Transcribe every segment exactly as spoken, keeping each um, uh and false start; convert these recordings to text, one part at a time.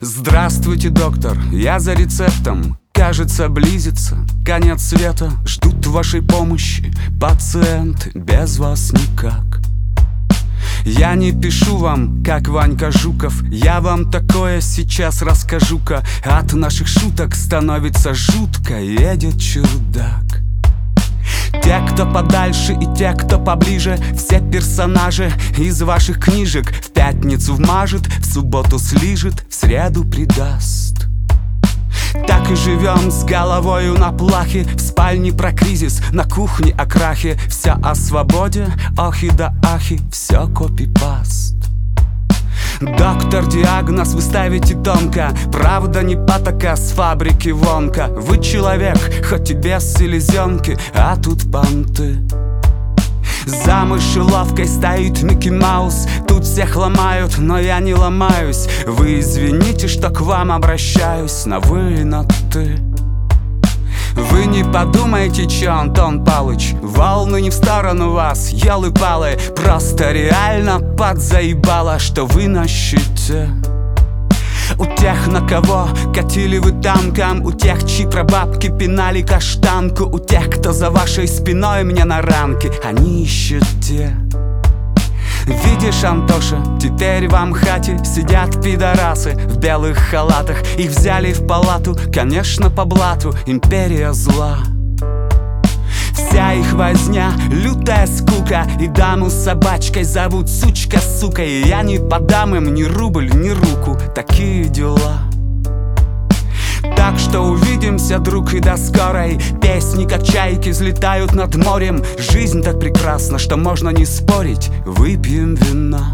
Здравствуйте, доктор, я за рецептом. Кажется, близится конец света. Ждут вашей помощи пациенты, без вас никак. Я не пишу вам, как Ванька Жуков. Я вам такое сейчас расскажу-ка. От наших шуток становится жутко, едет чердак. Те, кто подальше, и те, кто поближе, все персонажи из ваших книжек. В пятницу вмажет, в субботу слижет, в среду предаст. Так и живем с головою на плахе. В спальне про кризис, на кухне о крахе. Все о свободе, охи да ахи, все копипаст. Доктор, диагноз вы ставите тонко. Правда не патока с фабрики Вонка. Вы человек, хоть и без селезенки, а тут понты. За мышеловкой стоит Микки Маус. Тут всех ломают, но я не ломаюсь. Вы извините, что к вам обращаюсь на вы и на ты. Вы не подумайте, че, Антон Палыч, волны не в сторону вас, елы-палы. Просто реально подзаебало, что вы на щите. У тех, на кого катили вы танком, у тех, чьи прабабки пинали каштанку, у тех, кто за вашей спиной мне на ранке, они ищут те. Видишь, Антоша, теперь в Амхате сидят пидорасы в белых халатах. Их взяли в палату, конечно, по блату, империя зла. Вся их возня, лютая скука. И даму с собачкой зовут сучка, сука. И я не подам им ни рубль, ни руку. Такие дела. Так что увидимся, друг, и до скорой. Песни, как чайки, взлетают над морем. Жизнь так прекрасна, что можно не спорить. Выпьем вина.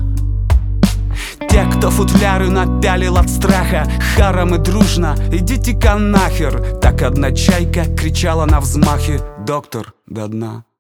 Те, кто футляры напялил от страха, харом и дружно, идите-ка нахер. Так одна чайка кричала на взмахе: доктор, до дна.